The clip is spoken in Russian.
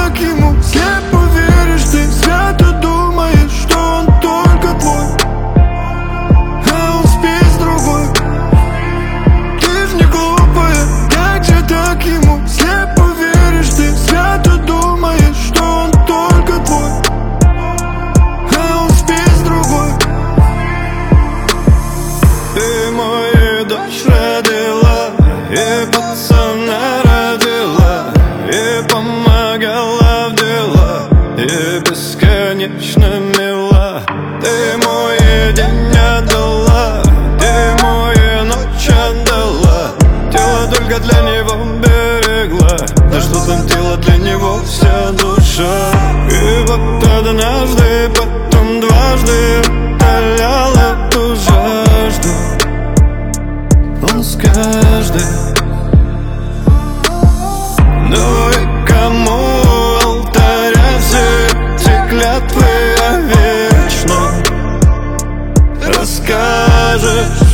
так ему слепо веришь, ты свято думаешь, что он только твой, а он спит с другой. Ты ж не глупая, как же так ему слепо веришь, ты свято думаешь, что он только твой, а он спит с другой. Ты мою дочь родила, и пацана родила, и помогала в дела, и бесконечно мила. Ты мой день отдала, ты мою ночь отдала, тело только для него берегла. Да что там тело, для него вся душа. И вот однажды, потом дважды утолял эту жажду он с каждой. Ну и кому алтаря все эти клятвы вечно расскажешь?